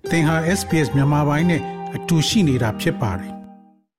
သင်ဟာ SPS မြန်မာပိုင်းနဲ့အတူရှိနေတာဖြစ်ပါတယ်။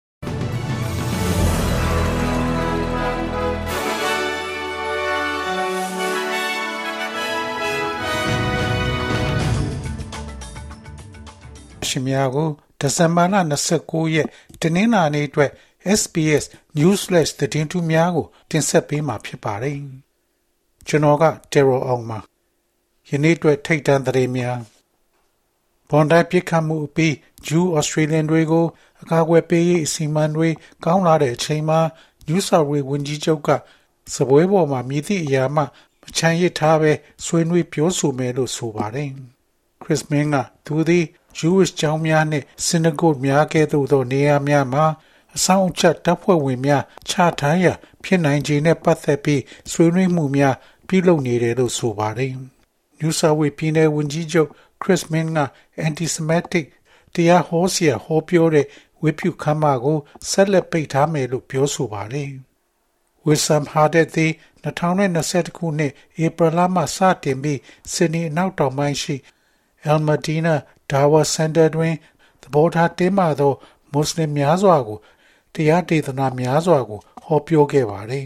ရှင်များကိုဒီဇင်ဘာလ29ရက်တနင်္လာနေ့အတွက် SPS Newsflash သတင်းထူးများကိုတင်ဆက်ပေးမှာဖြစ်ပါတယ်။ကျွန်တော်က Terrell အောင်ပါ။ယနေ့အတွက်ထိတ်တန့်သတင်းများဘွန်ဒိုင်ပြစ်ခတ်မှုအပြီးဂျူးဩစတြေးလျတွေကိုအကာအကွယ်ပေးရေးအစီအမံတွေကောင်းလာတဲ့အချိန်မှာနယူးဆောက်ဝေးဝန်ကြီးချုပ်ကစပွဲပေါ်မှာမြည်သည့်အရာမှမချမ်းရစ်ထားပဲဆွေးနွေးပြောဆိုမယ်လို့ဆိုပါတယ်။ Chris Min ကသူသည် Jewish ကျောင်းများနှင့် synagogue များကဲ့သို့သောနေရာများမှာအဆောင်အချက်တပ်ဖွဲ့ဝင်များချထားရာဖြစ်နိုင်ခြေနဲ့ပတ်သက်ပြီးဆွေးနွေးမှုများပြုလုပ်နေတယ်လို့ဆိုပါတယ်။ New South Wales ပြည်နယ်ဝန်ကြီးချုပ် Chris Min က anti-Semitic တရားဟောဆရာဟောပြောတဲ့ဝိပုခမ်းမကိုဆက်လက်ပိတ်ထားမယ်လို့ပြောဆိုပါတယ်။ Wissam Haddad သည်2021ခုနှစ်ဧပြီလမှစတင်ပြီးစစ်နီအနောက်တောင်ပိုင်းရှိ Al Madina Dawa Center တွင်သဘောထားတင်းမာသောမွတ်စလင်များစွာကိုတရားဒေသနာများစွာကိုဟောပြောခဲ့ပါတယ်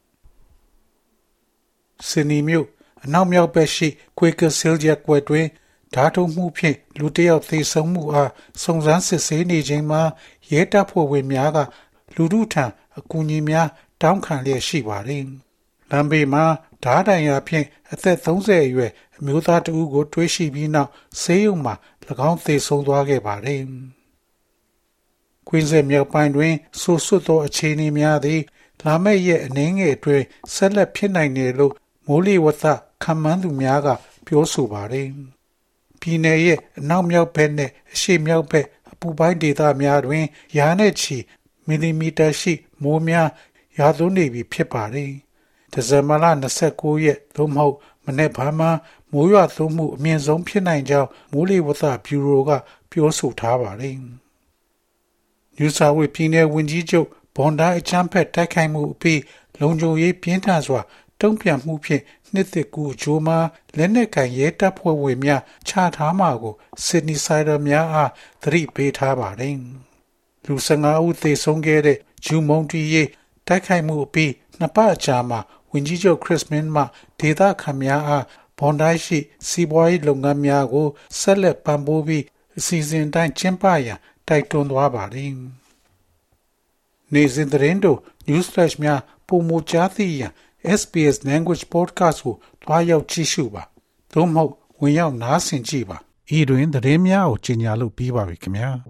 ။ စစ်နီမြို့အနောက်မြောက်ဘက်ရှိ Quaker Hill ရပ်ကွက်တွင်ဓားထုတ်မှုဖြင့်လူတစ်ယောက်သေဆုံးမှုအားစုံစမ်းစစ်ဆေးနေချိန်မှာရဲတပ်ဖွဲ့ဝင်များကလူထုထံအကူအညီများတောင်းခံလျက်ရှိပါတယ်။လမ်းဘေးမှာဓားတိုင်ရာဖြင့်အသက်30အရွယ်အမျိုးသားတဦးကိုတွေ့ရှိပြီးနောက်ဆေးရုံမှာ၎င်းသေဆုံးသွားခဲ့ပါတယ်။ ကွင်းဆက်မြောက်ပိုင်းတွင်ဆိုးဆွတ်သောအခြေအနေများသည်လာမယ့်ရက်အနည်းငယ်အတွင်းဆက်လက်ဖြစ်နိုင်တယ်လို့မိုးလေဝသခန့်မှန်းသူများကပြောဆိုပါတယ်။ပြည်နယ်ရဲ့အနောက်မြောက်ဘက်နဲ့အရှေ့မြောက်ဘက်အပူပိုင်းဒေသများတွင်ရာနဲ့ချီမီလီမီတာရှိမိုးများရွာသွန်းနေပြီဖြစ်ပါတယ်။ဒီဇင်ဘာလ29ရက်သို့မဟုတ်မနေ့ပိုင်းမှာမိုးရွာသွန်းမှုအမြင့်ဆုံးဖြစ်နိုင်ကြောင်းမိုးလေဝသဗျူရိုကပြောဆိုထားပါတယ်။ New South Wales ပြည်နယ်ဝန်ကြီးချုပ်ဘွန်ဒိုင်အချမ်းဖက်တိုက်ခိုက်မှုအပြီးလုံခြုံရေးပြင်းထန်စွာတုံ့ပြန်မှုဖြင့်နှစ်သစ်ကူအချိုးမှာလက်နက်ကိုင်ရဲတပ်ဖွဲ့ဝင်များချထားမှာကို Sydney Sider များအားသတိပေးထားပါတယ်။လူ15ဦးသေဆုံးခဲ့တဲ့ဂျူးမုံတီရေးတိုက်ခိုက်မှုအပြီးနှစ်ပတ်အကြာမှာဝန်ကြီးချုပ် Chris Min မှဒေသခံများအားဘွန်ဒိုင်ရှိစီးပွားရေးလုပ်ငန်းများကိုဆက်လက်ပံ့ပိုးပြီးအစီအစဉ်တိုင်းကျင်းပရန်တိုက်တွန်းသွားပါတယ်။နေ့စဉ်သတင်းတို့ Newsflash များပုံမကြားသိရန်SBS Language Podcast ကိုတွားရောက်ကြည့်ရှုပါသို့မဟုတ်ဝင်ရောက်နားဆင်ကြည့်ပါဤတွင်သတင်းများကိုကြီးညာလို့ပြီးပါပြီခင်ဗျာ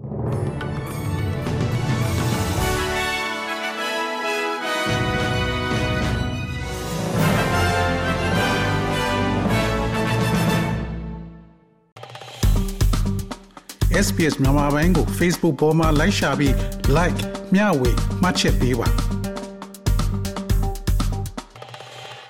SBS မြန်မာပိုင်းကို Facebook ပေါ်မှာ like ရှာပြီး like မျှဝေမှတ်ချက်ပေးပါ